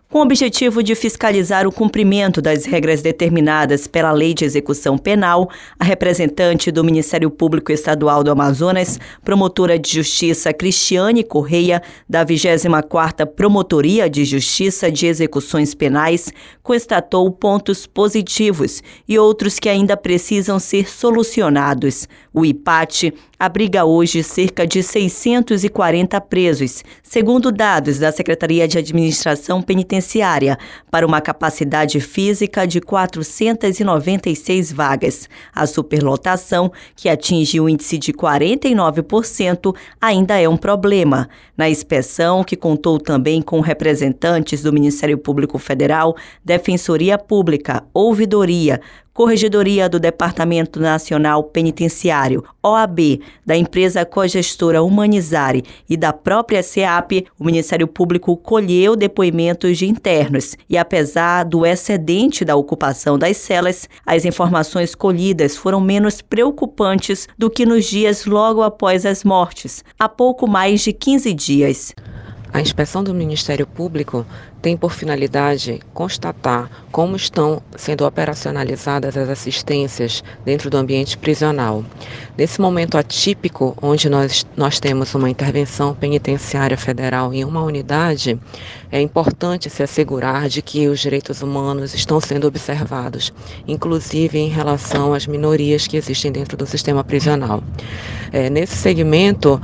Com o objetivo de fiscalizar o cumprimento das regras determinadas pela Lei de Execução Penal, a representante do Ministério Público Estadual do Amazonas, promotora de Justiça Cristiane Correia, da 24ª Promotoria de Justiça de Execuções Penais, constatou pontos positivos e outros que ainda precisam ser solucionados. O IPAT abriga hoje cerca de 640 presos, segundo dados da Secretaria de Administração Penitenciária, para uma capacidade física de 496 vagas. A superlotação, que atinge o índice de 49%, ainda é um problema. Na inspeção, que contou também com representantes do Ministério Público Federal, Defensoria Pública, Ouvidoria, Corregedoria do Departamento Nacional Penitenciário, OAB, da empresa cogestora Humanizare e da própria SEAP, o Ministério Público colheu depoimentos de internos e, apesar do excedente da ocupação das celas, as informações colhidas foram menos preocupantes do que nos dias logo após as mortes, há pouco mais de 15 dias. A inspeção do Ministério Público tem por finalidade constatar como estão sendo operacionalizadas as assistências dentro do ambiente prisional. Nesse momento atípico, onde nós temos uma intervenção penitenciária federal em uma unidade, é importante se assegurar de que os direitos humanos estão sendo observados, inclusive em relação às minorias que existem dentro do sistema prisional. Nesse segmento,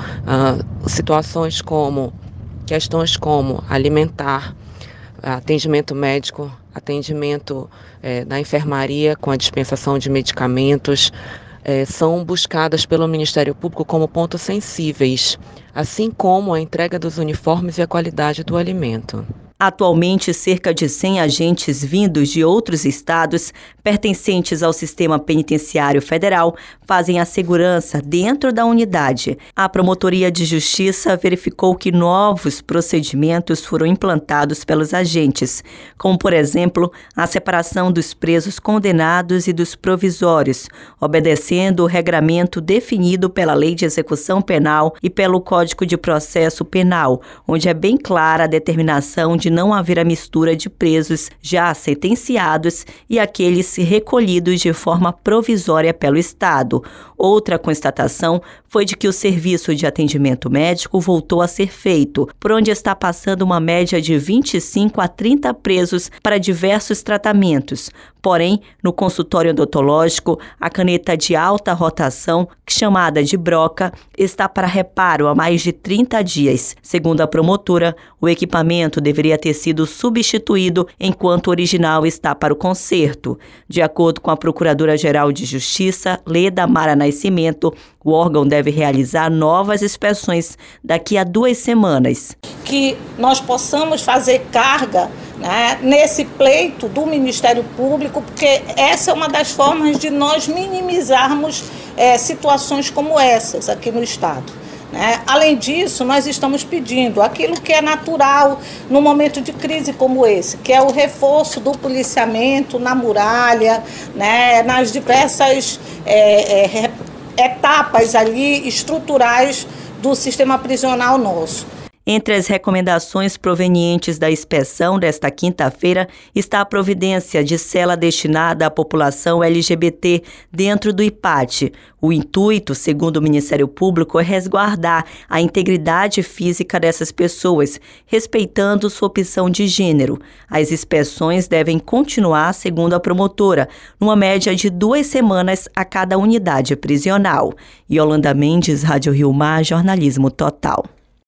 questões como alimentar, atendimento médico, atendimento da enfermaria com a dispensação de medicamentos, são buscadas pelo Ministério Público como pontos sensíveis, assim como a entrega dos uniformes e a qualidade do alimento. Atualmente, cerca de 100 agentes vindos de outros estados, pertencentes ao Sistema Penitenciário Federal, fazem a segurança dentro da unidade. A Promotoria de Justiça verificou que novos procedimentos foram implantados pelos agentes, como, por exemplo, a separação dos presos condenados e dos provisórios, obedecendo o regramento definido pela Lei de Execução Penal e pelo Código de Processo Penal, onde é bem clara a determinação de não haver a mistura de presos já sentenciados e aqueles recolhidos de forma provisória pelo Estado. Outra constatação foi de que o serviço de atendimento médico voltou a ser feito, por onde está passando uma média de 25 a 30 presos para diversos tratamentos. Porém, no consultório odontológico, a caneta de alta rotação, chamada de broca, está para reparo há mais de 30 dias. Segundo a promotora, o equipamento deveria ter sido substituído enquanto o original está para o conserto. De acordo com a Procuradora-Geral de Justiça, Leda Mara Nascimento, o órgão deve realizar novas inspeções daqui a 2 semanas. Que nós possamos fazer carga, né, nesse pleito do Ministério Público, porque essa é uma das formas de nós minimizarmos situações como essas aqui no Estado. Além disso, nós estamos pedindo aquilo que é natural num momento de crise como esse, que é o reforço do policiamento na muralha, nas diversas etapas ali estruturais do sistema prisional nosso. Entre as recomendações provenientes da inspeção desta quinta-feira está a providência de cela destinada à população LGBT dentro do IPAT. O intuito, segundo o Ministério Público, é resguardar a integridade física dessas pessoas, respeitando sua opção de gênero. As inspeções devem continuar, segundo a promotora, numa média de 2 semanas a cada unidade prisional. Yolanda Mendes, Rádio Rio Mar, Jornalismo Total.